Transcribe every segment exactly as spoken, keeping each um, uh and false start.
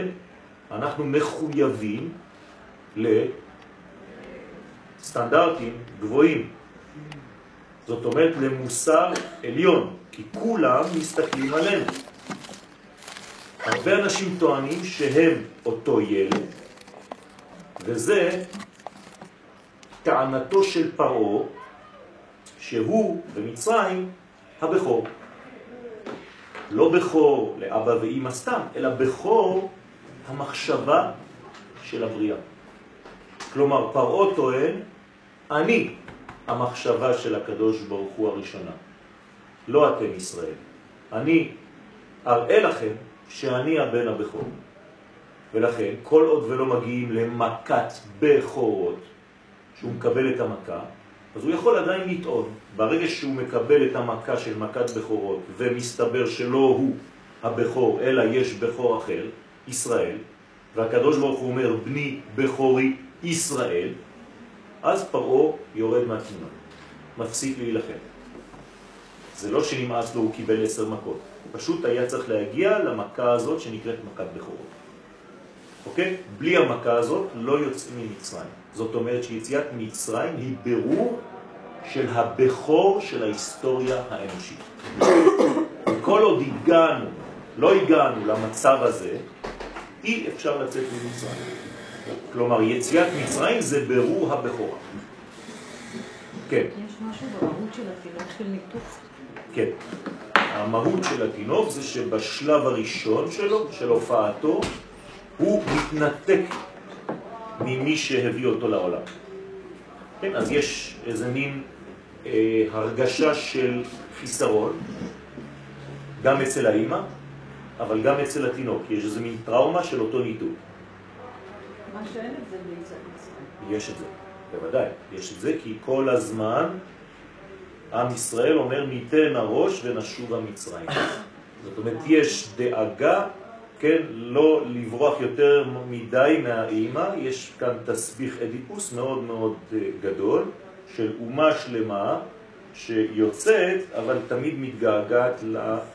אנחנו מחויבים לסטנדרטים גבוהים. זאת אומרת למוסר עליון, כי כולם מסתכלים עלינו. הרבה אנשים טוענים שהם אותו ילד, וזה טענתו של פרעה, שהוא במצרים הבכור. לא בכור לאבא ואמא סתם, אלא בכור המחשבה של הבריאה. כלומר, פרעה טוען, אני המחשבה של הקדוש ברוך הוא הראשונה. לא אתם ישראל. אני אראה לכם שאני הבן הבכור. ולכן, כל עוד ולא מגיעים למכת בכורות, שהוא מקבל את המכה, אז הוא יכול עדיין לטעון. ברגע שהוא מקבל את המכה של מכת בכורות, ומסתבר שלא הוא הבכור, אלא יש בכור אחר, ישראל, והקדוש ברוך הוא אומר, בני בכורי ישראל, אז פרעה יורד מהתמונה, מפסיק להילחם. זה לא שנמאס לו, הוא קיבל עשר מכות. פשוט היה צריך להגיע למכה הזאת שנקראת מכת בכורות. אוקיי? בלי המכה הזאת לא יוצאים ממצרים. זאת אומרת שיציאת מצרים היא בירור של הבכור של ההיסטוריה האנושית. כל עוד הגענו, לא הגענו למצב הזה, אי אפשר לצאת ממצרים. כלומר, יציאת מצרים זה בירור הבכורה. כן. יש משהו במהות של התינוק של ניתוק? כן. המהות של התינוק זה שבשלב הראשון שלו, של הופעתו, הוא מתנתק ממי שהביא אותו לעולם. כן, אז יש איזה מין אה, הרגשה של חיסרון, גם אצל האמא, אבל גם אצל התינוק. יש איזה מין טראומה של אותו ניתוק. מה שאין את זה ביציאת מצרים. יש את זה, בוודאי. יש את זה כי כל הזמן עם ישראל אומר ניתן הראש ונשוב המצרים. זאת אומרת, יש דאגה, כן, לא לברוח יותר מדי מהאימא. יש כאן תסביך אדיפוס מאוד מאוד גדול של אומה שלמה שיוצאת, אבל תמיד מתגעגעת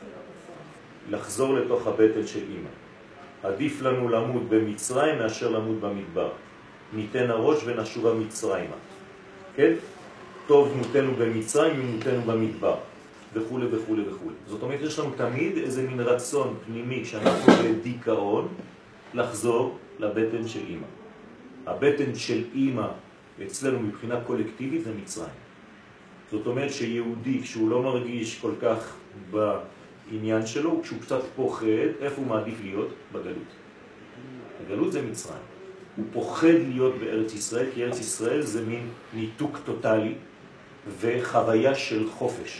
לחזור לתוך הבטן של אימא. עדיף לנו למות במצרים מאשר למות במדבר. ניתן הראש ונשוב המצרימה. כן? טוב מותנו במצרים ממותנו במדבר. וכו' וכו' וכו'. זאת אומרת, יש לנו תמיד איזה מין רצון פנימי שאנחנו בדיכאון לחזור לבטן של אימא. הבטן של אימא אצלנו מבחינה קולקטיבית זה מצרים. זאת אומרת שיהודי, כשהוא לא מרגיש כל כך בעניין שלו, כשהוא קצת פוחד, איפה הוא מעדיף להיות? בגלות. הגלות זה מצרים. הוא פוחד להיות בארץ ישראל, כי ארץ ישראל זה מין ניתוק טוטלי וחוויה של חופש.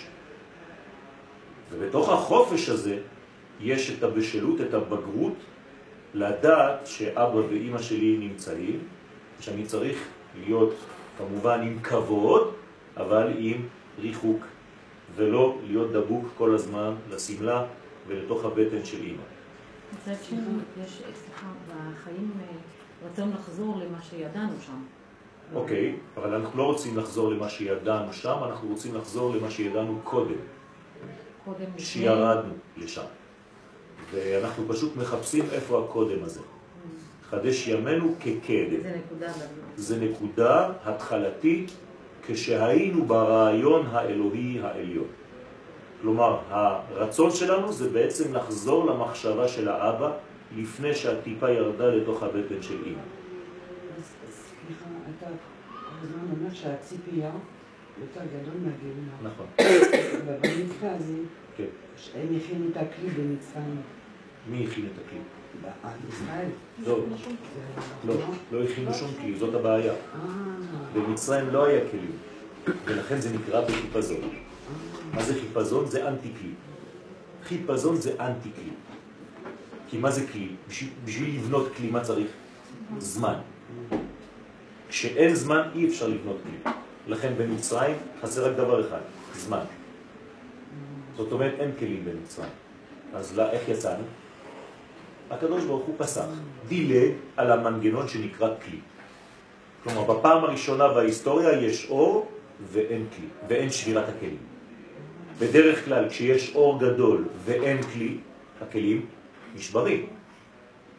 ובתוך החופש הזה יש את הבשלות, את הבגרות, לדעת שאבא ואמא שלי נמצאים, שאני צריך להיות כמובן עם כבוד, אבל עם ריחוק, ולא להיות דבוק כל הזמן לסמלה ולתוך הבטן של אמא. מצד שני, יש, סליחה, בחיים רצון לחזור למה שידענו שם. אוקיי, אבל אנחנו לא רוצים לחזור למה שידענו שם, אנחנו רוצים לחזור למה שידענו קודם. קודם שירדנו לשם. ואנחנו פשוט מחפשים איפה הקודם הזה. חדש ימינו כקדם. זה נקודה בדיוק. זה נקודה התחלתית כשהיינו ברעיון האלוהי העליון. כלומר, הרצון שלנו זה בעצם לחזור למחשבה של האבא לפני שהטיפה ירדה לתוך הבטן של אמא. סליחה, אתה בזמן אומר שהציפייה יותר גדול מהגאולה. נכון. ובמקרה הזה, כן. הם הכינו את הכלי במצרים. מי הכין את הכלי? ישראל. לא, לא, לא הכינו שום כלי, זאת הבעיה. במצרים לא היה כלים, ולכן זה נקרא בחיפזון. מה זה חיפזון? זה אנטי כלי. חיפזון זה אנטי כלי. כי מה זה כלי? בשביל, בשביל לבנות כלי מה צריך? זמן. כשאין זמן אי אפשר לבנות כלי. לכן במצרים חסר רק דבר אחד, זמן. זאת אומרת אין כלים במצרים. אז לא, איך יצאנו? הקדוש ברוך הוא פסח, דילג על המנגנון שנקרא כלי. כלומר, בפעם הראשונה בהיסטוריה יש אור ואין כלי, ואין שבירת הכלים. בדרך כלל, כשיש אור גדול ואין כלי, הכלים נשברים.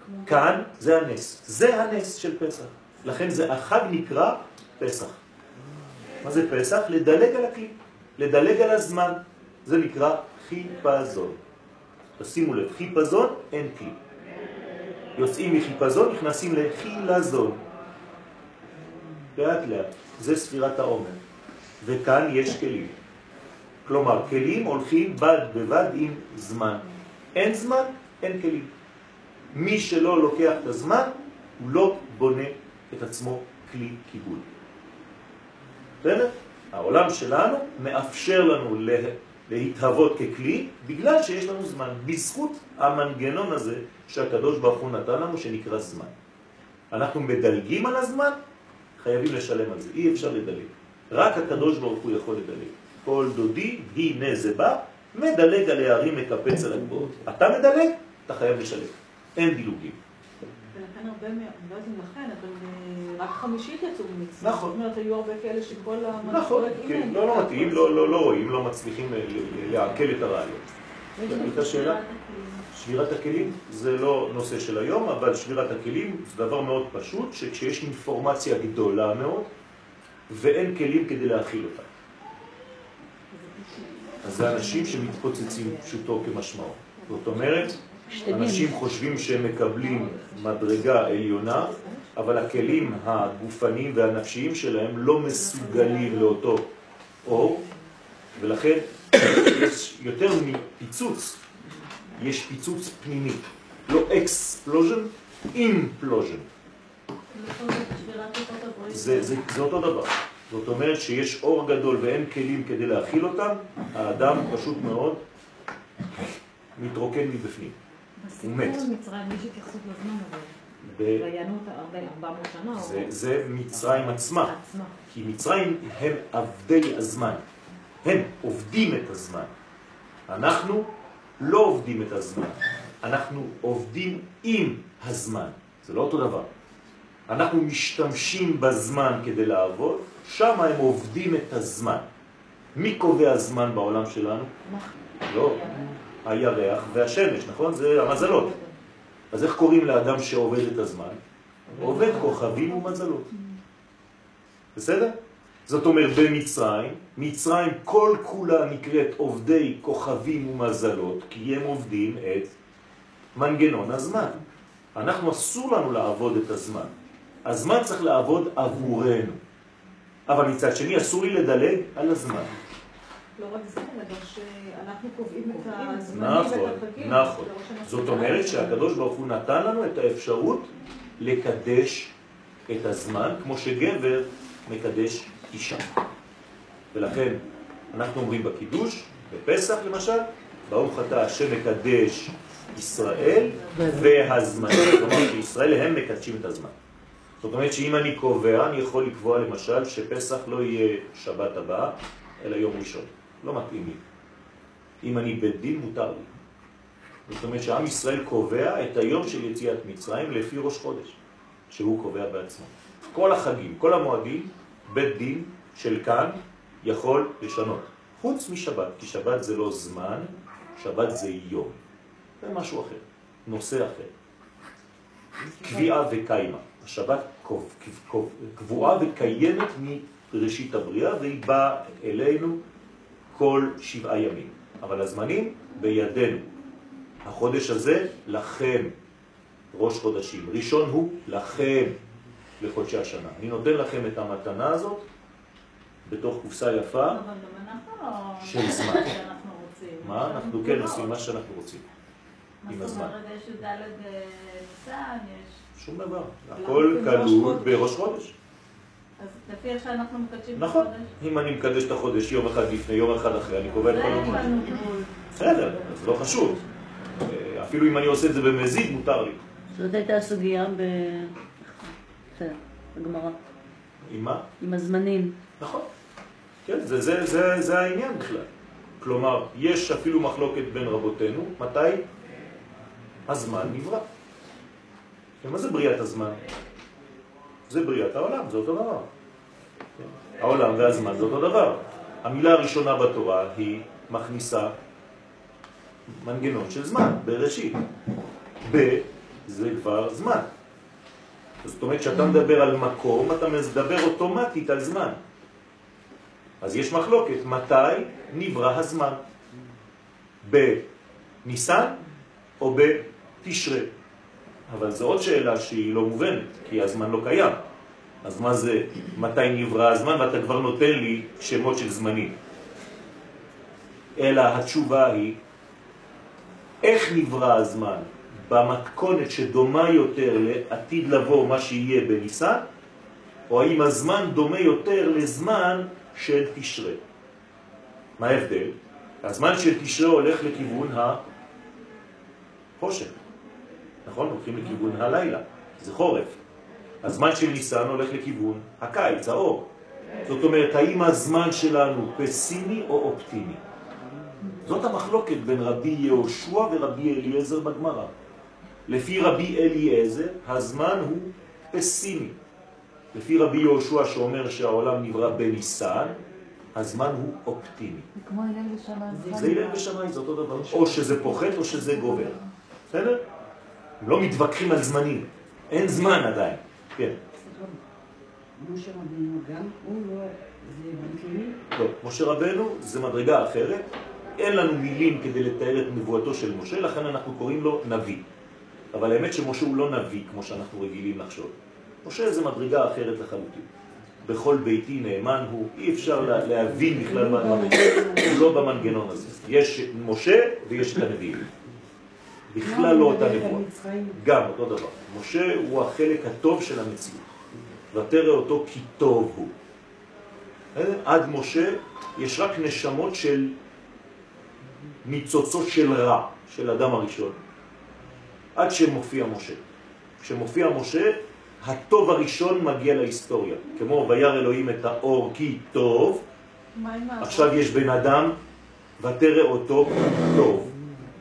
כאן זה הנס. זה הנס של פסח. לכן זה החג נקרא פסח. מה זה פסח? לדלג על הכלי. לדלג על הזמן. זה נקרא חיפזון. תשימו לב, חיפזון אין כלי. יוצאים מחיפזון, נכנסים לחילזון. לאט לאט. זה ספירת העומר. וכאן יש כלים. כלומר, כלים הולכים בד בבד עם זמן. אין זמן, אין כלים. מי שלא לוקח את הזמן, הוא לא בונה את עצמו כלי כיבוד. בסדר? העולם שלנו מאפשר לנו להתהוות ככלי, בגלל שיש לנו זמן. בזכות המנגנון הזה שהקדוש ברוך הוא נתן לנו, שנקרא זמן. אנחנו מדלגים על הזמן, חייבים לשלם על זה. אי אפשר לדלג. רק הקדוש ברוך הוא יכול לדלג. כל דודי, הנה זה בא, מדלג על הערים, מקפץ על הגבוהות. אתה מדלג, אתה חייב לשלם. אין דילוגים. ולכן הרבה, אני לא יודעת אם לכן, אבל רק חמישית יצאו ממצווה. נכון. זאת אומרת, היו הרבה כאלה שכל המנהיגים... נכון, כן, לא לא מתאים, לא לא רואים, לא מצליחים לעכל את הרעיון. הייתה שאלה? שבירת הכלים זה לא נושא של היום, אבל שבירת הכלים זה דבר מאוד פשוט, שכשיש אינפורמציה גדולה מאוד, ואין כלים כדי להכיל אותה. אז זה אנשים שמתפוצצים פשוטו כמשמעו. זאת אומרת, אנשים חושבים שהם מקבלים מדרגה עליונה, אבל הכלים הגופניים והנפשיים שלהם לא מסוגלים לאותו אור, ולכן יש יותר מפיצוץ, יש פיצוץ פנימי, לא אקספלוז'ן, אימפלוז'ן. זה, זה, זה אותו דבר. זאת אומרת שיש אור גדול ואין כלים כדי להכיל אותם, האדם פשוט מאוד מתרוקן מבפנים. הוא מת. בסיפור מצרים יש התייחסות לזמן אבל. ראיינו אותה הרבה ארבע מאות שנה. זה, זה מצרים עצמה. כי מצרים הם עבדי הזמן. הם עובדים את הזמן. אנחנו לא עובדים את הזמן. אנחנו עובדים עם הזמן. זה לא אותו דבר. אנחנו משתמשים בזמן כדי לעבוד, שם הם עובדים את הזמן. מי קובע הזמן בעולם שלנו? לא. הירח והשמש, נכון? זה המזלות. אז איך קוראים לאדם שעובד את הזמן? עובד כוכבים ומזלות. בסדר? זאת אומרת, במצרים, מצרים כל כולה נקראת עובדי כוכבים ומזלות, כי הם עובדים את מנגנון הזמן. אנחנו אסור לנו לעבוד את הזמן. הזמן צריך לעבוד עבורנו. אבל מצד שני אסור לי לדלג על הזמן. לא רק זה, אלא שאנחנו קובעים את הזמנים נכון, ואת החגים. נכון. זאת אומרת שהקדוש ברוך הוא נתן לנו את האפשרות לקדש את הזמן, כמו שגבר מקדש אישה. ולכן אנחנו אומרים בקידוש, בפסח למשל, ברוך אתה השם מקדש ישראל והזמן. זאת אומרת שישראל הם מקדשים את הזמן. זאת אומרת שאם אני קובע, אני יכול לקבוע למשל שפסח לא יהיה שבת הבאה, אלא יום ראשון. לא מתאים לי. אם אני בית דין, מותר לי. זאת אומרת שעם ישראל קובע את היום של יציאת מצרים לפי ראש חודש, שהוא קובע בעצמו. כל החגים, כל המועדים, בית דין של כאן יכול לשנות. חוץ משבת, כי שבת זה לא זמן, שבת זה יום. זה משהו אחר, נושא אחר. קביעה וקיימה. השבת קבועה וקיימת מראשית הבריאה, והיא באה אלינו כל שבעה ימים. אבל הזמנים בידינו. החודש הזה לכם, ראש חודשים. ראשון הוא לכם לחודשי השנה. אני נותן לכם את המתנה הזאת בתוך קופסה יפה של זמן. מה? אנחנו כן עושים מה שאנחנו רוצים עם הזמן. מה זאת אומרת, יש דלת צען, יש... שום דבר. הכל כלול בראש חודש. אז לפי איך שאנחנו מקדשים את נכון. החודש? אם אני מקדש את החודש יום אחד לפני, יום אחד אחרי, אני קובע את כל זה המון. יש לנו גבול. בסדר, זה לא חשוב. אפילו אם אני עושה את זה במזיד, מותר לי. זאת הייתה הסוגיה בגמרא. עם מה? עם הזמנים. נכון. כן, זה, זה, זה, זה העניין בכלל. כלומר, יש אפילו מחלוקת בין רבותינו, מתי הזמן נברא. ומה זה בריאת הזמן? זה בריאת העולם, זה אותו דבר. העולם והזמן זה אותו דבר. המילה הראשונה בתורה היא מכניסה מנגנון של זמן, בראשית. ב זה כבר זמן. זאת אומרת, כשאתה מדבר על מקום, אתה מדבר אוטומטית על זמן. אז יש מחלוקת, מתי נברא הזמן? בניסן או בתשרה? אבל זו עוד שאלה שהיא לא מובנת, כי הזמן לא קיים. אז מה זה, מתי נברא הזמן? ואתה כבר נותן לי שמות של זמנים. אלא התשובה היא, איך נברא הזמן? במתכונת שדומה יותר לעתיד לבוא מה שיהיה בניסן, או האם הזמן דומה יותר לזמן של תשרה? מה ההבדל? הזמן של תשרה הולך לכיוון החושך, נכון? הולכים לכיוון הלילה, זה חורף. הזמן של ניסן הולך לכיוון הקיץ, האור. זאת אומרת, האם הזמן שלנו פסימי או אופטימי? זאת המחלוקת בין רבי יהושע ורבי אליעזר בגמרא. לפי רבי אליעזר, הזמן הוא פסימי. לפי רבי יהושע שאומר שהעולם נברא בניסן, הזמן הוא אופטימי. זה כמו הלל ושמאי. זה הלל ושמאי, זה אותו דבר. או שזה פוחת או שזה גובר. בסדר? הם לא מתווכחים על זמנים. אין זמן עדיין. כן. משה רבנו גם, הוא לא, זה בנקלי? לא, משה רבנו זה מדרגה אחרת. אין לנו מילים כדי לתאר את נבואתו של משה, לכן אנחנו קוראים לו נביא. אבל האמת שמשה הוא לא נביא, כמו שאנחנו רגילים לחשוב. משה זה מדרגה אחרת לחלוטין. בכל ביתי נאמן הוא, אי אפשר להבין בכלל מה הוא לא במנגנון הזה. יש משה ויש את הנביאים. בכלל לא אותה נבואה. גם אותו דבר. משה הוא החלק הטוב של המציאות. ותראה אותו כי טוב הוא. עד משה יש רק נשמות של ניצוצות של רע, של אדם הראשון. עד שמופיע משה. כשמופיע משה, הטוב הראשון מגיע להיסטוריה. כמו וירא אלוהים את האור כי טוב, עכשיו יש בן אדם ותראה אותו טוב.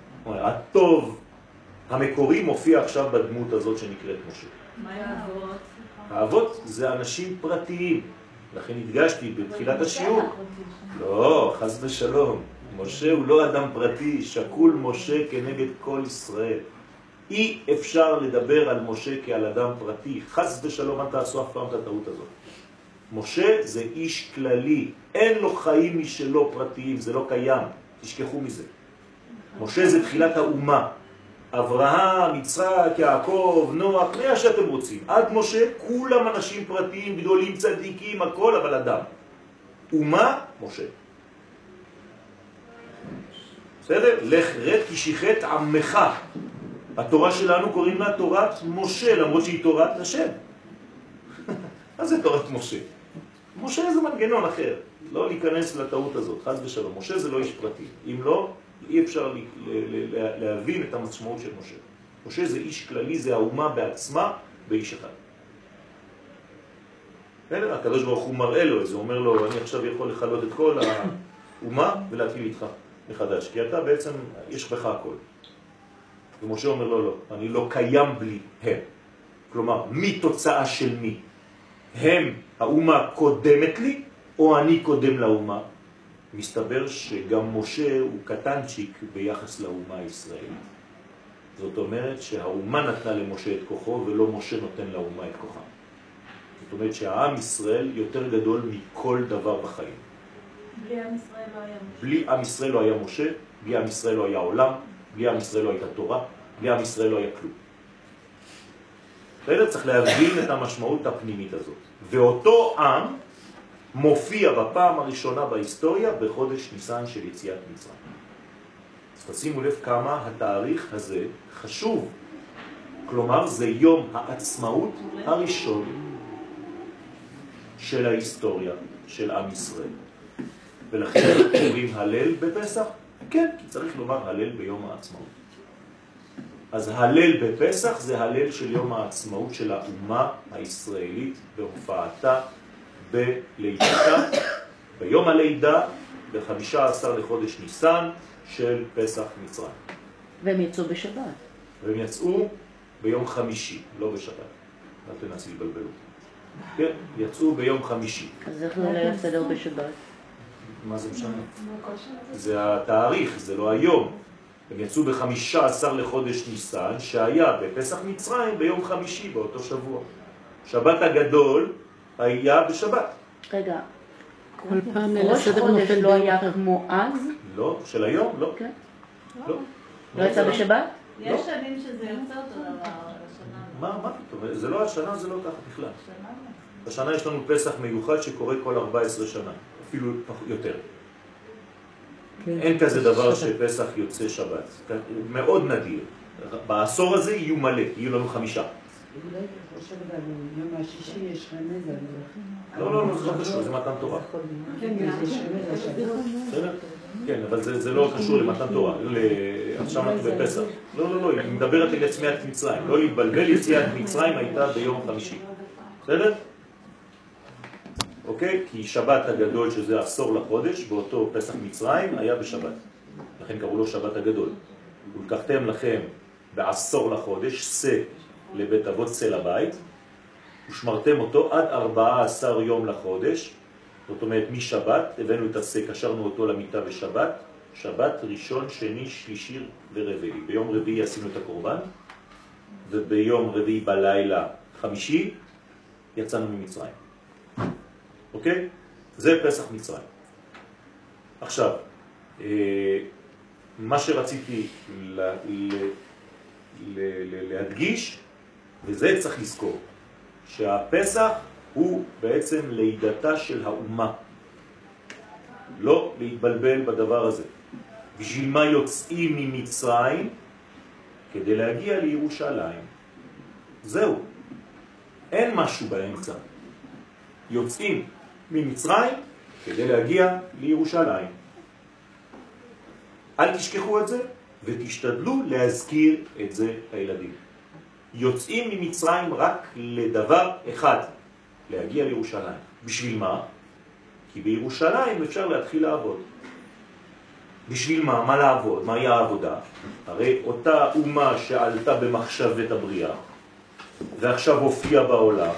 הטוב המקורי מופיע עכשיו בדמות הזאת שנקראת משה. מה עם האבות? האבות זה אנשים פרטיים. לכן הדגשתי בתחילת השיעור. לא, חס ושלום. משה הוא לא אדם פרטי, שקול משה כנגד כל ישראל. אי אפשר לדבר על משה כעל אדם פרטי. חס ושלום, אל תעשו אף פעם את הטעות הזאת. משה זה איש כללי. אין לו חיים משלו פרטיים, זה לא קיים. תשכחו מזה. משה זה תחילת האומה. אברהם, יצחק, יעקב, נוח, מה שאתם רוצים. עד משה כולם אנשים פרטיים, גדולים, צדיקים, הכל, אבל אדם. אומה, משה. בסדר? לך רד כי שיחת עמך. התורה שלנו קוראים לה תורת משה, למרות שהיא תורת השם. אז זה תורת משה. משה זה מנגנון אחר. לא להיכנס לטעות הזאת, חס ושלום. משה זה לא איש פרטי. אם לא, אי אפשר להבין את המשמעות של משה. משה זה איש כללי, זה האומה בעצמה באיש אחד. הקדוש ברוך הוא מראה לו, זה אומר לו, אני עכשיו יכול לחלות את כל האומה ולהתחיל איתך מחדש, כי אתה בעצם, יש בך הכל. ומשה אומר לו, לא, אני לא קיים בלי הם. כלומר, מי תוצאה של מי? הם, האומה קודמת לי, או אני קודם לאומה? מסתבר שגם משה הוא קטנצ'יק ביחס לאומה הישראלית. זאת אומרת שהאומה נתנה למשה את כוחו, ולא משה נותן לאומה את כוחה. זאת אומרת שהעם ישראל יותר גדול מכל דבר בחיים. בלי עם ישראל לא היה משה. בלי עם ישראל לא היה משה, בלי עם ישראל לא היה עולם, בלי עם ישראל לא הייתה תורה, בלי עם ישראל לא היה כלום. בסדר? צריך להבין את המשמעות הפנימית הזאת. ואותו עם מופיע בפעם הראשונה בהיסטוריה בחודש ניסן של יציאת מצרים. אז תשימו לב כמה התאריך הזה חשוב. כלומר, זה יום העצמאות הראשון של ההיסטוריה של עם ישראל. ולכן אומרים הלל בפסח? כן, כי צריך לומר הלל ביום העצמאות. אז הלל בפסח זה הלל של יום העצמאות של האומה הישראלית בהופעתה בלידתה, ביום הלידה, ב-חמישה עשר לחודש ניסן של פסח מצרים. והם יצאו בשבת. והם יצאו ביום חמישי, לא בשבת. אל תנסי לבלבלו. כן, יצאו ביום חמישי. אז איך זה ליל הסדר בשבת? מה זה משנה? זה התאריך, זה לא היום. הם יצאו ב-חמישה עשר לחודש ניסן, שהיה בפסח מצרים ביום חמישי באותו שבוע. שבת הגדול היה בשבת. רגע, כל פעם ליל ראש הסדר חודש נופל לא ביום היה אחר. כמו אז? לא, של היום? לא. כן. לא. לא יצא בשבת? יש שנים שזה יוצא אותו דבר, השנה לא. מה, מה פתאום? זה לא השנה, זה לא ככה בכלל. השנה לא. השנה יש לנו פסח מיוחד שקורה כל ארבע עשרה שנה, אפילו יותר. אין כזה דבר שפסח יוצא שבת. מאוד נדיר. בעשור הזה יהיו מלא, יהיו לנו חמישה. אולי אני חושבת על יום השישי יש רמז על זה. לא, לא, לא, זה לא קשור, זה מתן תורה. כן, יש רמז על שבת. בסדר? כן, אבל זה, זה לא קשור למתן תורה. ל... עכשיו אנחנו בפסח. לא, לא, לא, היא מדברת על יציאת מצרים. לא להתבלבל, יציאת מצרים הייתה ביום חמישי. בסדר? אוקיי? כי שבת הגדול, שזה עשור לחודש, באותו פסח מצרים, היה בשבת. לכן קראו לו שבת הגדול. ולקחתם לכם בעשור לחודש, שא לבית אבות, שא לבית, ושמרתם אותו עד ארבעה עשר יום לחודש. זאת אומרת, משבת, הבאנו את השא, קשרנו אותו למיטה בשבת, שבת, ראשון, שני, שלישי ורביעי. ביום רביעי עשינו את הקורבן, וביום רביעי בלילה חמישי, יצאנו ממצרים. אוקיי? זה פסח מצרים. עכשיו, מה שרציתי ל- ל- ל- להדגיש, וזה צריך לזכור, שהפסח הוא בעצם לידתה של האומה. לא להתבלבל בדבר הזה. בשביל מה יוצאים ממצרים? כדי להגיע לירושלים. זהו. אין משהו באמצע. יוצאים ממצרים כדי להגיע לירושלים. אל תשכחו את זה ותשתדלו להזכיר את זה לילדים. יוצאים ממצרים רק לדבר אחד, להגיע לירושלים. בשביל מה? כי בירושלים אפשר להתחיל לעבוד. בשביל מה? מה לעבוד? מה היה העבודה? הרי אותה אומה שעלתה במחשבת הבריאה ועכשיו הופיעה בעולם,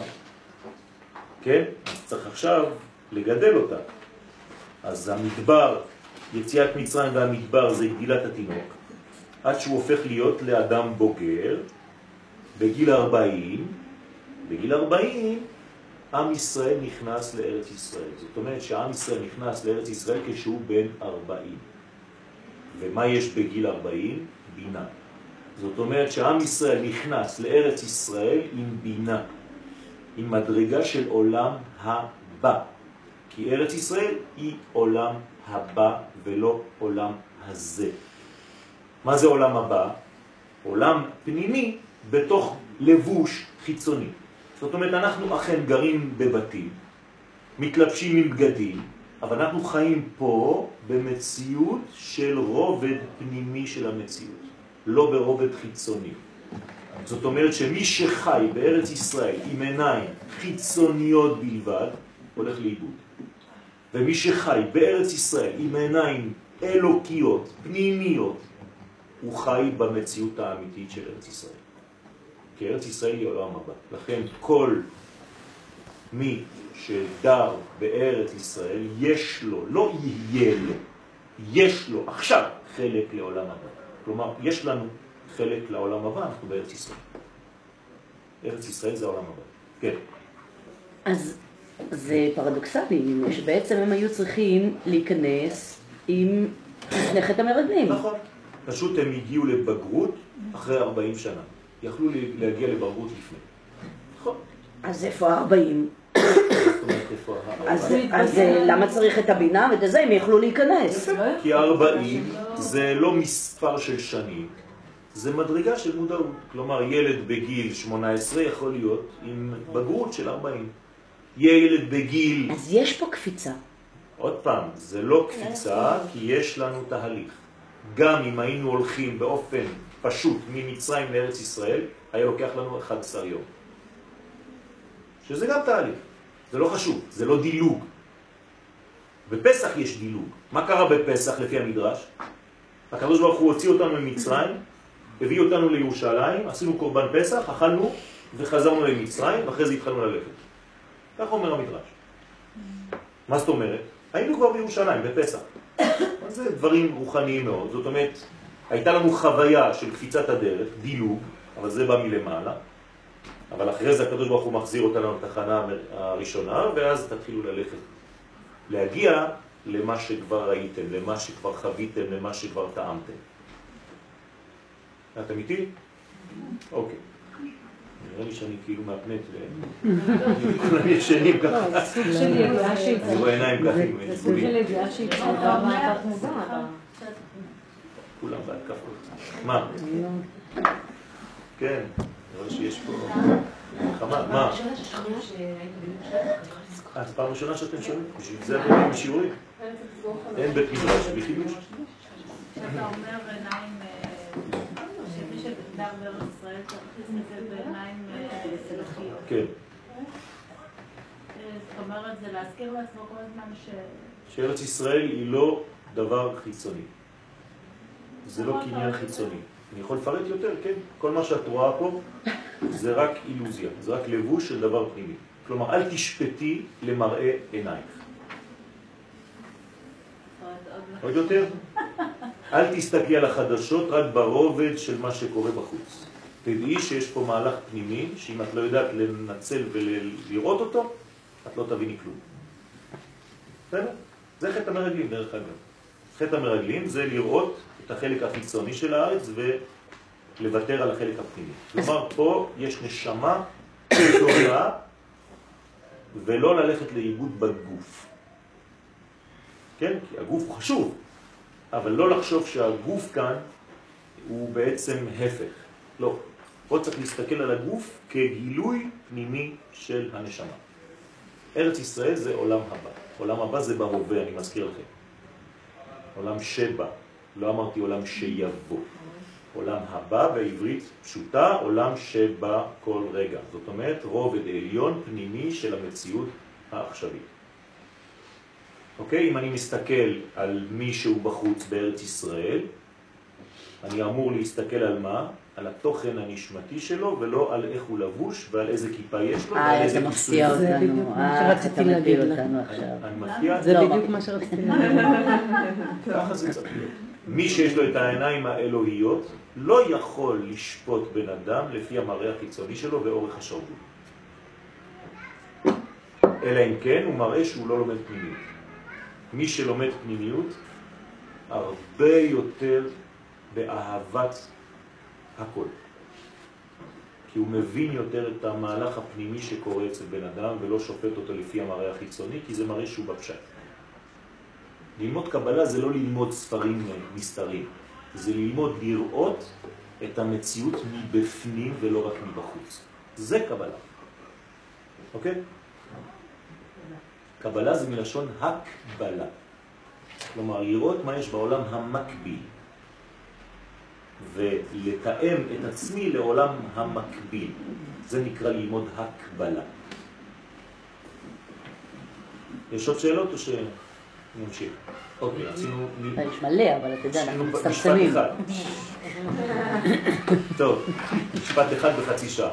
כן? אז צריך עכשיו לגדל אותה. אז המדבר, יציאת מצרים והמדבר זה גדילת התינוק, עד שהוא הופך להיות לאדם בוגר, בגיל ארבעים, בגיל ארבעים, עם ישראל נכנס לארץ ישראל. זאת אומרת שעם ישראל נכנס לארץ ישראל כשהוא בן ארבעים. ומה יש בגיל ארבעים? בינה. זאת אומרת שעם ישראל נכנס לארץ ישראל עם בינה, עם מדרגה של עולם הבא. כי ארץ ישראל היא עולם הבא ולא עולם הזה. מה זה עולם הבא? עולם פנימי בתוך לבוש חיצוני. זאת אומרת, אנחנו אכן גרים בבתים, מתלבשים עם בגדים, אבל אנחנו חיים פה במציאות של רובד פנימי של המציאות, לא ברובד חיצוני. זאת אומרת שמי שחי בארץ ישראל עם עיניים חיצוניות בלבד, הולך לאיבוד. ומי שחי בארץ ישראל עם עיניים אלוקיות, פנימיות, הוא חי במציאות האמיתית של ארץ ישראל. כי ארץ ישראל היא עולם הבא. לכן כל מי שדר בארץ ישראל, יש לו, לא יהיה לו, יש לו עכשיו חלק לעולם הבא. כלומר, יש לנו חלק לעולם הבא, אנחנו בארץ ישראל. ארץ ישראל זה העולם הבא. כן. אז זה פרדוקסלי, שבעצם הם היו צריכים להיכנס עם מסכת המרגלים. נכון. פשוט הם הגיעו לבגרות אחרי ארבעים שנה. יכלו להגיע לבגרות לפני. נכון. אז איפה ה-ארבעים? זאת אומרת, איפה ה-ארבעים? אז למה צריך את הבינה ואת זה? הם יכלו להיכנס. כי ארבעים זה לא מספר של שנים, זה מדרגה של מודעות. כלומר, ילד בגיל שמונה עשרה יכול להיות עם בגרות של ארבעים. ילד בגיל... אז יש פה קפיצה. עוד פעם, זה לא קפיצה, כי יש לנו תהליך. גם אם היינו הולכים באופן פשוט ממצרים לארץ ישראל, היה לוקח לנו אחד עשר יום. שזה גם תהליך. זה לא חשוב, זה לא דילוג. בפסח יש דילוג. מה קרה בפסח לפי המדרש? הקדוש ברוך הוא הוציא אותנו ממצרים, הביא אותנו לירושלים, עשינו קורבן פסח, אכלנו וחזרנו למצרים, ואחרי זה התחלנו ללכת. כך אומר המדרש. מה זאת אומרת? היינו כבר בירושלים, בפסח. זה דברים רוחניים מאוד. זאת אומרת, הייתה לנו חוויה של קפיצת הדרך, דילוג, אבל זה בא מלמעלה. אבל אחרי זה הקדוש ברוך הוא מחזיר אותנו לתחנה הראשונה, ואז תתחילו ללכת. להגיע למה שכבר ראיתם, למה שכבר חוויתם, למה שכבר טעמתם. אתם איתי? אוקיי. נראה לי שאני כאילו מהפנט וכולם ישנים ככה. סוג של ידיעה שהיא אני רואה עיניים ככה. זה סוג של ידיעה שהיא צמודה מהתת מודע. כולם בהתקפות. מה? כן, נראה לי שיש פה חמה. מה? אז פעם ראשונה שאתם שומעים, בשביל זה אתם עם שיעורים. אין בית מדרש, בלי חידוש. כשאתה אומר עיניים, שמי שגדל בארץ ישראל צריך להכניס את זה בעיניים אלוקיות. כן. זאת אומרת, זה להזכיר לעצמו כל הזמן ש... שארץ ישראל היא לא דבר חיצוני. זה לא קניין חיצוני. אני יכול לפרט יותר, כן? כל מה שאת רואה פה זה רק אילוזיה, זה רק לבוש של דבר פנימי. כלומר, אל תשפטי למראה עינייך. עוד יותר? אל תסתכלי על החדשות רק ברובד של מה שקורה בחוץ. תדעי שיש פה מהלך פנימי, שאם את לא יודעת לנצל ולראות אותו, את לא תביני כלום. בסדר? זה חטא המרגלים דרך אגב. חטא המרגלים זה לראות את החלק החיצוני של הארץ ולוותר על החלק הפנימי. כלומר, פה יש נשמה גדולה ולא ללכת לאיבוד בגוף. כן? כי הגוף הוא חשוב, אבל לא לחשוב שהגוף כאן הוא בעצם הפך. לא. פה צריך להסתכל על הגוף כגילוי פנימי של הנשמה. ארץ ישראל זה עולם הבא. עולם הבא זה בהווה, אני מזכיר לכם. עולם שבא. לא אמרתי עולם שיבוא. עולם הבא בעברית פשוטה, עולם שבא כל רגע. זאת אומרת, רובד עליון פנימי של המציאות העכשווית. אוקיי? אם אני מסתכל על מישהו בחוץ בארץ ישראל, אני אמור להסתכל על מה? על התוכן הנשמתי שלו, ולא על איך הוא לבוש ועל איזה כיפה יש לו. אה, אתה מפתיע אותנו. אה, אתה מפיל אותנו עכשיו. אני מפתיע? זה בדיוק מה שרציתי להגיד. ככה זה צריך להיות. מי שיש לו את העיניים האלוהיות, לא יכול לשפוט בן אדם לפי המראה החיצוני שלו ואורך השרוול. אלא אם כן הוא מראה שהוא לא לומד פנימיות. מי שלומד פנימיות הרבה יותר באהבת הכל. כי הוא מבין יותר את המהלך הפנימי שקורה אצל בן אדם ולא שופט אותו לפי המראה החיצוני, כי זה מראה שהוא בפשט. ללמוד קבלה זה לא ללמוד ספרים מסתרים, זה ללמוד לראות את המציאות מבפנים ולא רק מבחוץ. זה קבלה. אוקיי? קבלה זה מלשון הקבלה. כלומר, לראות מה יש בעולם המקביל. ולתאם את עצמי לעולם המקביל. זה נקרא ללמוד הקבלה. יש עוד שאלות או שנמשיך? אוקיי, עשינו... יש מלא, אבל אתה יודע, אנחנו משפט מצטמצמים. אחד. טוב, משפט אחד בחצי שעה.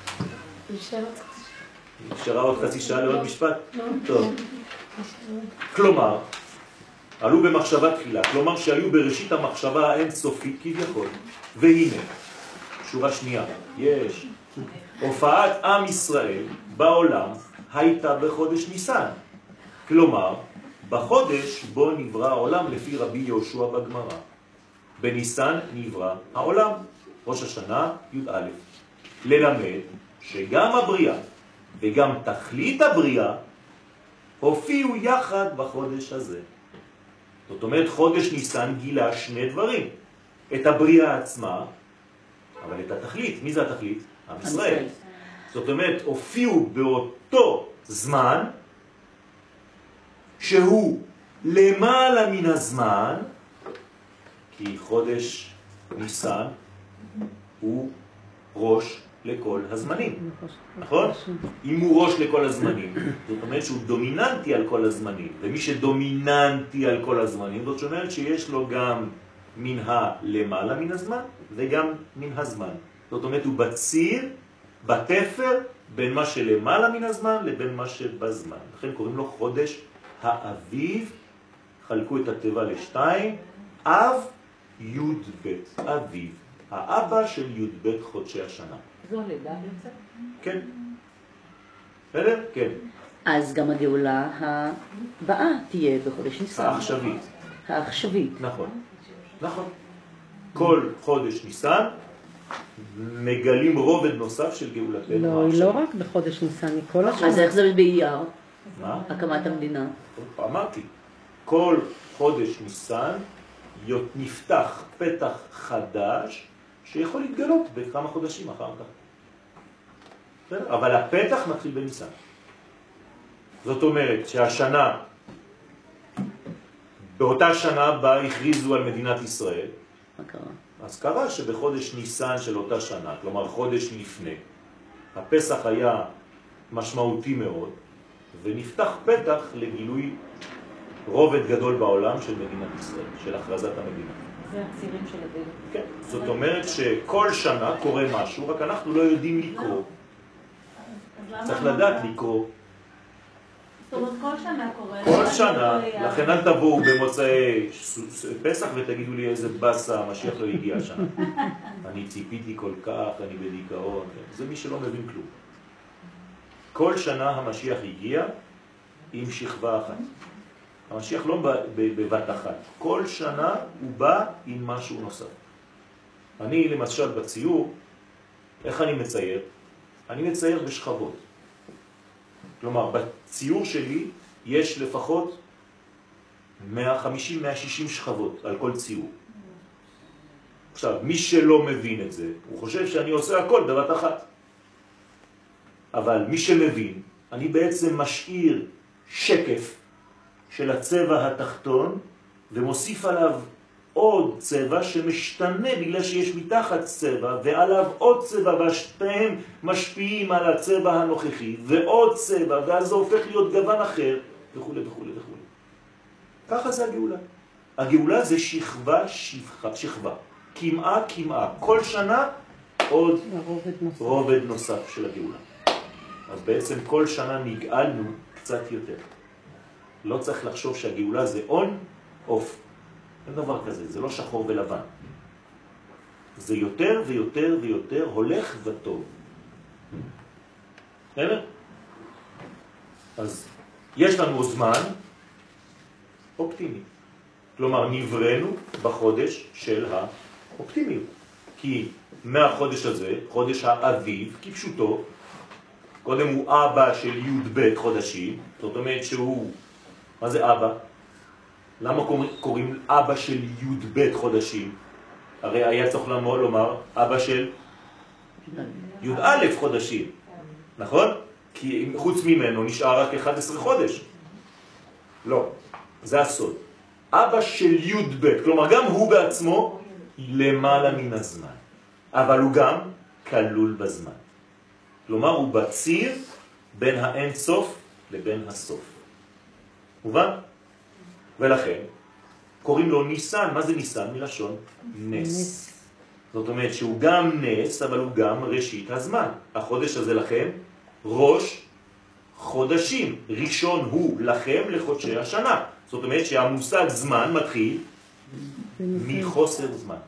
נשארה עוד חצי שעה לעוד משפט? טוב. כלומר, עלו במחשבה תחילה, כלומר שהיו בראשית המחשבה האינסופית כביכול, והנה, שורה שנייה, יש, הופעת עם ישראל בעולם הייתה בחודש ניסן, כלומר, בחודש בו נברא העולם לפי רבי יהושע בגמרא, בניסן נברא העולם, ראש השנה י"א, ללמד שגם הבריאה וגם תכלית הבריאה הופיעו יחד בחודש הזה. זאת אומרת, חודש ניסן גילה שני דברים. את הבריאה עצמה, אבל את התכלית. מי זה התכלית? עם ישראל. זאת אומרת, הופיעו באותו זמן, שהוא למעלה מן הזמן, כי חודש ניסן הוא ראש לכל הזמנים. נכון? אם הוא ראש לכל הזמנים, זאת אומרת שהוא דומיננטי על כל הזמנים, ומי שדומיננטי על כל הזמנים, זאת אומרת שיש לו גם מן הלמעלה מן הזמן, וגם מן הזמן. זאת אומרת הוא בציר, בתפר, בין מה שלמעלה מן הזמן לבין מה שבזמן. לכן קוראים לו חודש האביב, חלקו את הטבע לשתיים, אב י' ב' אביב, האבא של י' ב' חודשי השנה. זו הלידה יוצאת? כן. בסדר? כן. אז גם הגאולה הבאה תהיה בחודש ניסן. העכשווית. העכשווית. נכון. נכון. כל חודש ניסן מגלים רובד נוסף של גאולתנו. לא, היא לא רק בחודש ניסן, היא כל השנה. אז איך זה באייר? מה? הקמת המדינה. אמרתי, כל חודש ניסן נפתח פתח חדש שיכול להתגלות בכמה חודשים אחר כך. בסדר? אבל הפתח מתחיל בניסן. זאת אומרת שהשנה, באותה שנה בה הכריזו על מדינת ישראל, מה קרה? אז קרה שבחודש ניסן של אותה שנה, כלומר חודש לפני, הפסח היה משמעותי מאוד, ונפתח פתח לגילוי רובד גדול בעולם של מדינת ישראל, של הכרזת המדינה. זה הצירים של הדלת. כן, זאת אומרת שכל שנה קורה משהו, רק אנחנו לא יודעים לקרוא. צריך לדעת לקרוא. זאת אומרת, כל שנה קורה. כל שנה, לכן אל תבואו במוצאי פסח ותגידו לי איזה בסה, המשיח לא הגיע השנה. אני ציפיתי כל כך, אני בדיכאון. זה מי שלא מבין כלום. כל שנה המשיח הגיע עם שכבה אחת. המשיח לא בא בבת אחת. כל שנה הוא בא עם משהו נוסף. אני למשל בציור, איך אני מצייר? אני מצייר בשכבות. כלומר, בציור שלי יש לפחות מאה חמישים עד מאה שישים שכבות על כל ציור. עכשיו, מי שלא מבין את זה, הוא חושב שאני עושה הכל בבת אחת. אבל מי שמבין, אני בעצם משאיר שקף של הצבע התחתון ומוסיף עליו עוד צבע שמשתנה בגלל שיש מתחת צבע ועליו עוד צבע והשתיהם משפיעים על הצבע הנוכחי ועוד צבע ואז זה הופך להיות גוון אחר וכו' וכו' וכו'. ככה זה הגאולה. הגאולה זה שכבה שכבה, שכבה. כמעה כמעה. כל שנה עוד רובד נוסף. רובד נוסף של הגאולה. אז בעצם כל שנה נגאלנו קצת יותר. לא צריך לחשוב שהגאולה זה און, אוף. אין דבר כזה, זה לא שחור ולבן. זה יותר ויותר ויותר הולך וטוב. בסדר? אז יש לנו זמן אופטימי. כלומר, נבראנו בחודש של האופטימיות. כי מהחודש הזה, חודש האביב, כפשוטו, קודם הוא אבא של י' ב' חודשים, זאת אומרת שהוא, מה זה אבא? למה קוראים אבא של י' ב' חודשים? הרי היה צריך לומר אבא של י' א' חודשים, נכון? כי חוץ ממנו נשאר רק אחד עשר חודש. לא, זה הסוד. אבא של י' ב', כלומר גם הוא בעצמו למעלה מן הזמן, אבל הוא גם כלול בזמן. כלומר הוא בציר בין האין סוף לבין הסוף. מובן? ולכן קוראים לו ניסן. מה זה ניסן? מלשון נס. נס. זאת אומרת שהוא גם נס, אבל הוא גם ראשית הזמן. החודש הזה לכם ראש חודשים. ראשון הוא לכם לחודשי השנה. זאת אומרת שהמושג זמן מתחיל מחוסר זמן.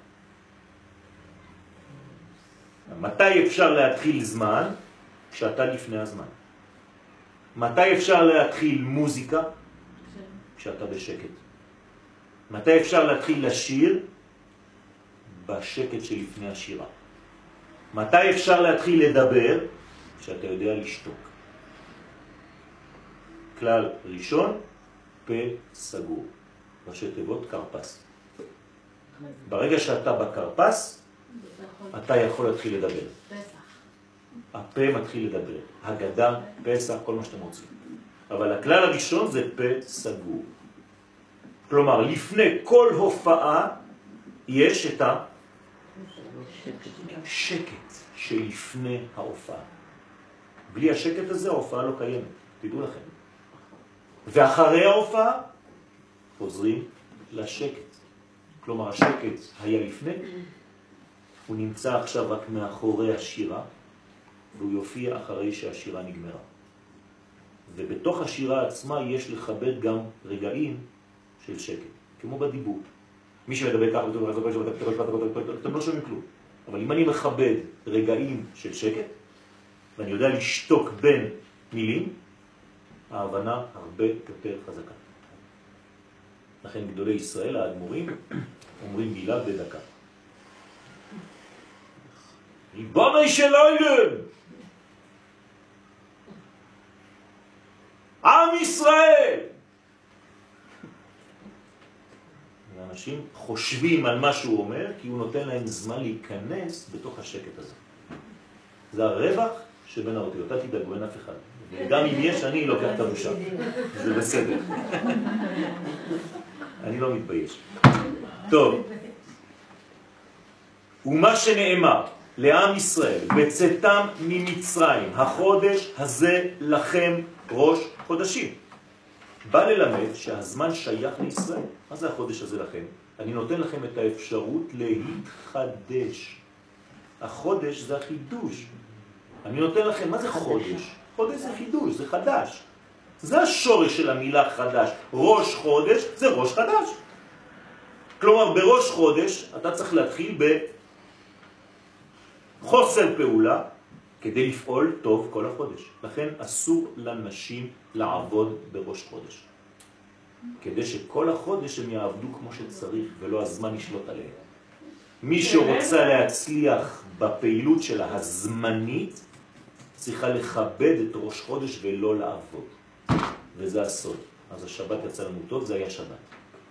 מתי אפשר להתחיל זמן? כשאתה לפני הזמן. מתי אפשר להתחיל מוזיקה? כשאתה בשקט. מתי אפשר להתחיל לשיר? בשקט שלפני השירה. מתי אפשר להתחיל לדבר? כשאתה יודע לשתוק. כלל ראשון, פה סגור. ראשי תיבות קרפס. ברגע שאתה בקרפס, אתה יכול להתחיל לדבר. הפה מתחיל לדבר. הגדה, פסח, כל מה שאתם רוצים. אבל הכלל הראשון זה פה סגור. כלומר, לפני כל הופעה יש את השקט שלפני ההופעה. בלי השקט הזה ההופעה לא קיימת, תדעו לכם. ואחרי ההופעה חוזרים לשקט. כלומר, השקט היה לפני, הוא נמצא עכשיו רק מאחורי השירה, והוא יופיע אחרי שהשירה נגמרה. ובתוך השירה עצמה יש לכבד גם רגעים של שקט, כמו בדיבור. מי שמדבר ככה, אתם לא שומעים כלום. אבל אם אני מכבד רגעים של שקט, ואני יודע לשתוק בין מילים, ההבנה הרבה יותר חזקה. לכן גדולי ישראל, האדמו"רים, אומרים מילה בדקה. ריבונו של עולם! עם ישראל! ואנשים חושבים על מה שהוא אומר, כי הוא נותן להם זמן להיכנס בתוך השקט הזה. זה הרווח שבין האותיות, אל תדאגו, אין אף אחד. וגם אם יש, אני לוקח את הבושה. זה בסדר. אני לא מתבייש. טוב. ומה שנאמר לעם ישראל, בצאתם ממצרים, החודש הזה לכם ראש חודשים. בא ללמד שהזמן שייך לישראל. מה זה החודש הזה לכם? אני נותן לכם את האפשרות להתחדש. החודש זה החידוש. אני נותן לכם, מה זה חודש? חודש זה חידוש, זה חדש. זה השורש של המילה חדש. ראש חודש זה ראש חדש. כלומר, בראש חודש אתה צריך להתחיל בחוסר פעולה כדי לפעול טוב כל החודש. לכן אסור לנשים לעבוד בראש חודש. כדי שכל החודש הם יעבדו כמו שצריך ולא הזמן ישלוט עליהם. מי שרוצה להצליח בפעילות שלה הזמנית, צריכה לכבד את ראש חודש ולא לעבוד. וזה הסוד. אז השבת יצא לנו טוב, זה היה שבת.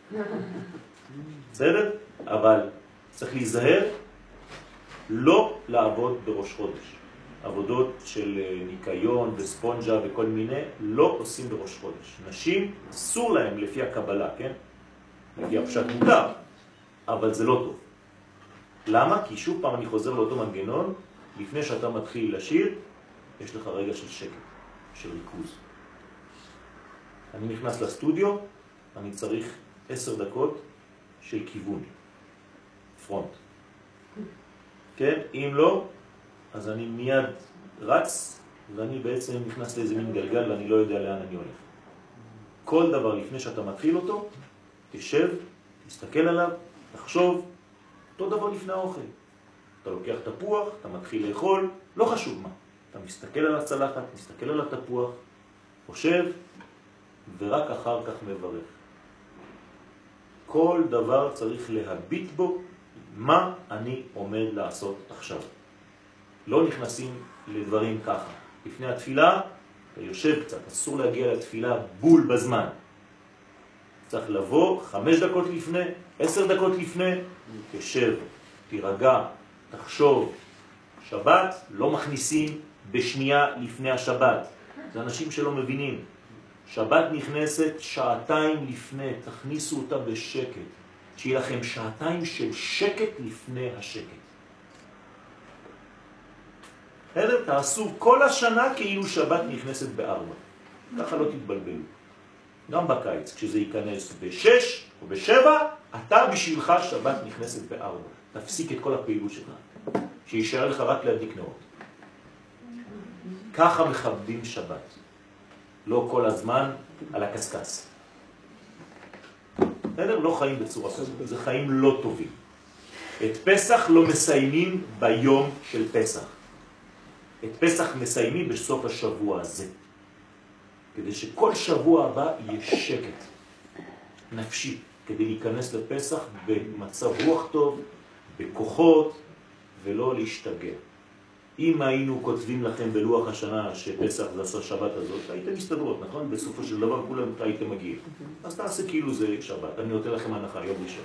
בסדר? אבל צריך להיזהר לא לעבוד בראש חודש. עבודות של ניקיון וספונג'ה וכל מיני לא עושים בראש חודש. נשים אסור להם לפי הקבלה, כן? לפי הפשט מותר, אבל זה לא טוב. למה? כי שוב פעם אני חוזר לאותו מנגנון, לפני שאתה מתחיל לשיר, יש לך רגע של שקט, של ריכוז. אני נכנס לסטודיו, אני צריך עשר דקות של כיוון, פרונט. כן? אם לא, אז אני מיד רץ, ואני בעצם נכנס לאיזה מין גלגל, ואני לא יודע לאן אני הולך. כל דבר לפני שאתה מתחיל אותו, תשב, תסתכל עליו, תחשוב, אותו דבר לפני האוכל. אתה לוקח תפוח, אתה מתחיל לאכול, לא חשוב מה. אתה מסתכל על הצלחת, מסתכל על התפוח, חושב, ורק אחר כך מברך. כל דבר צריך להביט בו, מה אני עומד לעשות עכשיו. לא נכנסים לדברים ככה. לפני התפילה, אתה יושב קצת, אסור להגיע לתפילה בול בזמן. צריך לבוא חמש דקות לפני, עשר דקות לפני, תשב, תירגע, תחשוב. שבת לא מכניסים בשנייה לפני השבת. זה אנשים שלא מבינים. שבת נכנסת שעתיים לפני, תכניסו אותה בשקט. שיהיה לכם שעתיים של שקט לפני השקט. בסדר? תעשו כל השנה כאילו שבת נכנסת בארבע. ככה לא תתבלבלו. גם בקיץ, כשזה ייכנס בשש או בשבע, אתה בשבילך שבת נכנסת בארבע. תפסיק את כל הפעילות שלך. שישאר לך רק להדליק נרות. ככה מכבדים שבת. לא כל הזמן על הקסקס. בסדר? לא חיים בצורה כזאת. זה חיים לא טובים. את פסח לא מסיימים ביום של פסח. את פסח מסיימים בסוף השבוע הזה. כדי שכל שבוע הבא יהיה שקט נפשי. כדי להיכנס לפסח במצב רוח טוב, בכוחות, ולא להשתגע. אם היינו כותבים לכם בלוח השנה שפסח זה השבת הזאת, הייתם מסתדרות, נכון? בסופו של דבר כולם הייתם מגיעים. אז תעשה כאילו זה שבת. אני נותן לכם הנחה, יום ראשון.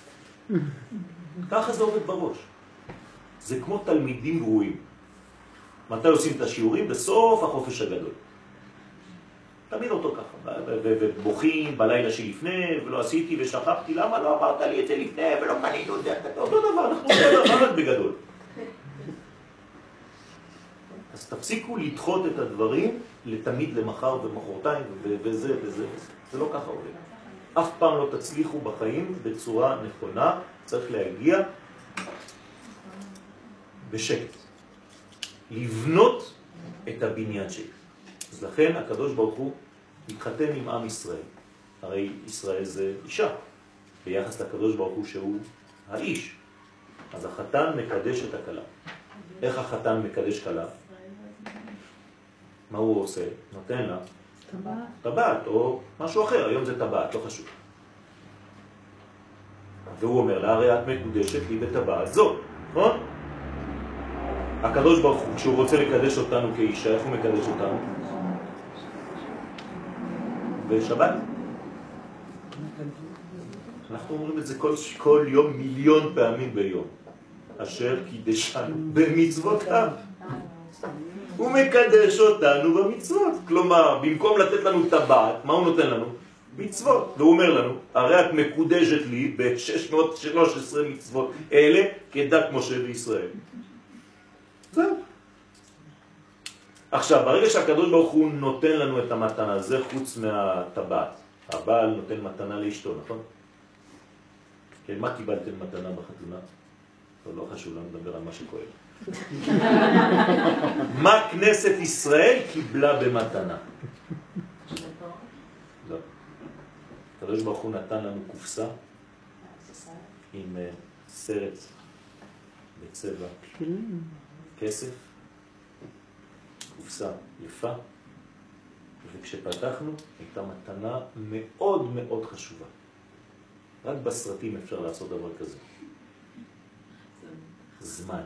ככה זה עובד בראש. זה כמו תלמידים גרועים. מתי עושים את השיעורים? בסוף החופש הגדול. תמיד אותו ככה. ובוכים בלילה שלפני, ולא עשיתי ושכחתי, למה לא אמרת לי את זה לפני, ולא קנינו את זה. אותו דבר, אנחנו עושים דבר רק בגדול. אז תפסיקו לדחות את הדברים לתמיד למחר ומחרתיים וזה וזה. זה לא ככה עובד. אף פעם לא תצליחו בחיים בצורה נכונה. צריך להגיע בשקט. לבנות את הבניין שלי. אז לכן הקדוש ברוך הוא מתחתן עם עם ישראל. הרי ישראל זה אישה. ביחס לקדוש ברוך הוא שהוא האיש. אז החתן מקדש את הכלה. איך החתן מקדש כלה? מה הוא עושה? נותן לה טבעת. טבעת או משהו אחר, היום זה טבעת, לא חשוב. והוא אומר לה, הרי את מקודשת לי בטבעת זו, נכון? הקדוש ברוך הוא, כשהוא רוצה לקדש אותנו כאישה, איך הוא מקדש אותנו? בשבת. אנחנו אומרים את זה כל, כל יום מיליון פעמים ביום. אשר קידשנו במצוותיו. הוא מקדש אותנו במצוות. כלומר, במקום לתת לנו טבעת, מה הוא נותן לנו? מצוות. והוא אומר לנו, הרי את מקודשת לי ב-שש מאות ושלוש עשרה מצוות אלה כדת משה וישראל. זהו. עכשיו, ברגע שהקדוש ברוך הוא נותן לנו את המתנה, זה חוץ מהטבעת. הבעל נותן מתנה לאשתו, נכון? כן, מה קיבלתם מתנה בחתונה? לא, לא חשוב לנו לדבר על מה שכואב. מה כנסת ישראל קיבלה במתנה? לא. הקדוש ברוך הוא נתן לנו קופסה עם סרט בצבע כסף, קופסה יפה, וכשפתחנו הייתה מתנה מאוד מאוד חשובה. רק בסרטים אפשר לעשות דבר כזה. זמן.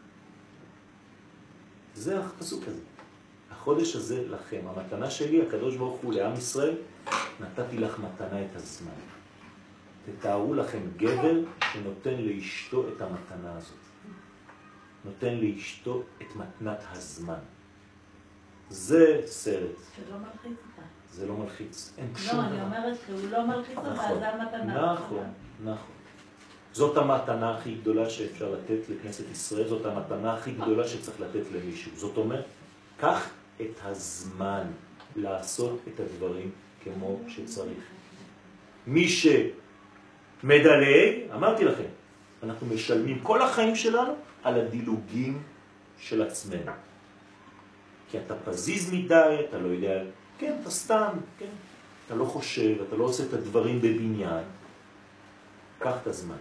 זה הפסוק הזה. החודש הזה לכם. המתנה שלי, הקדוש ברוך הוא לעם ישראל, נתתי לך מתנה את הזמן. תתארו לכם גבר שנותן לאשתו את המתנה הזאת. נותן לאשתו את מתנת הזמן. זה סרט. זה לא מלחיץ אותה. זה לא מלחיץ. אין לא, שום אני דבר. אומרת שהוא לא מלחיץ אותה, נכון, זה המתנה. נכון, נכון. זאת המתנה הכי גדולה שאפשר לתת לכנסת ישראל, זאת המתנה הכי גדולה שצריך לתת למישהו. זאת אומרת, קח את הזמן לעשות את הדברים כמו שצריך. מי שמדלג, אמרתי לכם, אנחנו משלמים כל החיים שלנו על הדילוגים של עצמנו. כי אתה פזיז מדי, אתה לא יודע, כן, אתה סתם, כן, אתה לא חושב, אתה לא עושה את הדברים בבניין. קח את הזמן.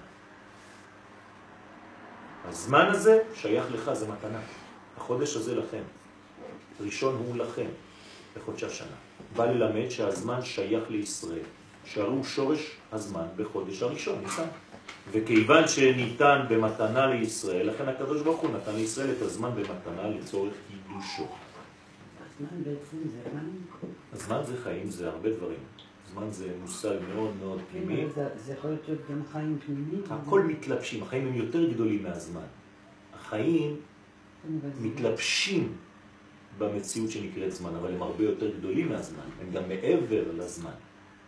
הזמן הזה שייך לך, זה מתנה. החודש הזה לכם. ראשון הוא לכם, בחודש השנה. בא ללמד שהזמן שייך לישראל. שערו שורש הזמן בחודש הראשון, ניסן. וכיוון שניתן במתנה לישראל, לכן הקדוש ברוך הוא נתן לישראל את הזמן במתנה לצורך קידושו. הזמן בעצם זה חיים. הזמן זה חיים, זה הרבה דברים. זמן זה מושג מאוד מאוד פנימי. זה, זה יכול להיות גם חיים פנימיים. הכל מתלבשים, החיים הם יותר גדולים מהזמן. החיים מתלבשים במציאות שנקראת זמן, אבל הם הרבה יותר גדולים מהזמן. הם גם מעבר לזמן.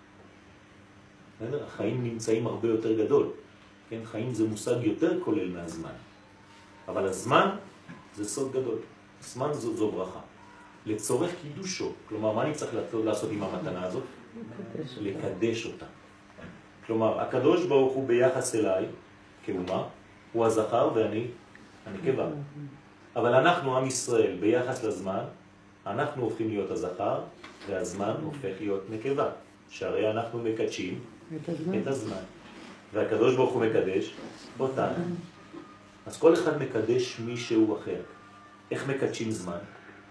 החיים נמצאים הרבה יותר גדול. כן? חיים זה מושג יותר כולל מהזמן. אבל הזמן זה סוד גדול. זמן זו, זו ברכה. לצורך קידושו. כלומר, מה אני צריך לעשות עם המתנה הזאת? לקדש אותה. כלומר, הקדוש ברוך הוא ביחס אליי, כאומה, הוא הזכר ואני הנקבה. אבל אנחנו, עם ישראל, ביחס לזמן, אנחנו הופכים להיות הזכר, והזמן הופך להיות נקבה. שהרי אנחנו מקדשים את הזמן. את הזמן. והקדוש ברוך הוא מקדש אותנו. אז כל אחד מקדש מישהו אחר. איך מקדשים זמן?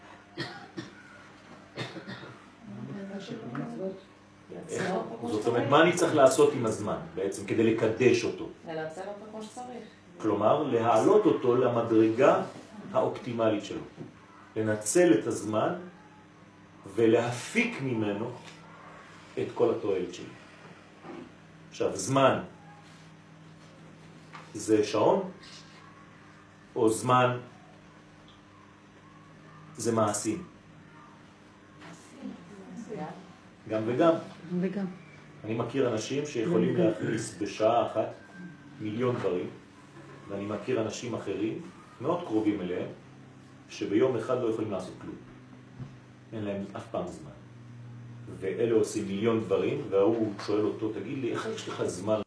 זאת אומרת, מה אני צריך לעשות עם הזמן בעצם כדי לקדש אותו? לנצל אותו כמו שצריך. כלומר, להעלות אותו למדרגה האופטימלית שלו. לנצל את הזמן ולהפיק ממנו את כל התועלת שלי. עכשיו, זמן זה שעון או זמן זה מעשים? גם וגם. וגם. אני מכיר אנשים שיכולים להכניס בשעה אחת מיליון דברים, ואני מכיר אנשים אחרים, מאוד קרובים אליהם, שביום אחד לא יכולים לעשות כלום. אין להם אף פעם זמן. ואלה עושים מיליון דברים, והוא שואל אותו, תגיד לי, איך יש לך זמן